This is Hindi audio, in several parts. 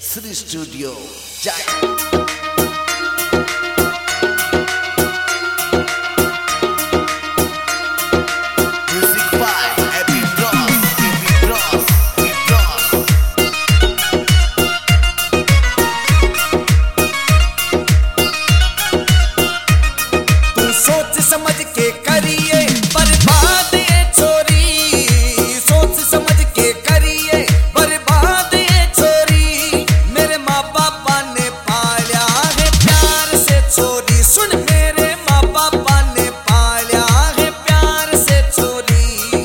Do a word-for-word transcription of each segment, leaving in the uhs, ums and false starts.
Sri Studio Jack. समझ के करिए बर्बाद ये छोरी, सोच समझ के करिए बर्बाद ये छोरी। मेरे माँ पापा ने पाला है प्यार से छोरी, सुन मेरे माँ पापा ने पाला है प्यार से छोरी।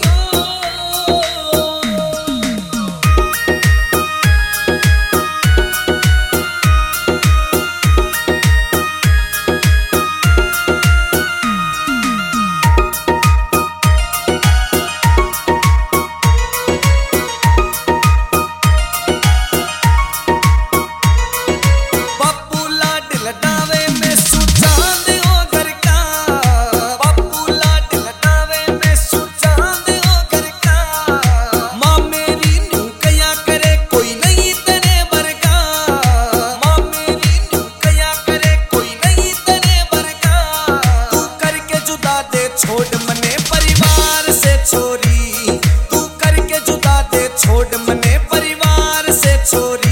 छोड़ मने परिवार से छोरी, तू करके जुदा दे छोड़ मने परिवार से छोरी।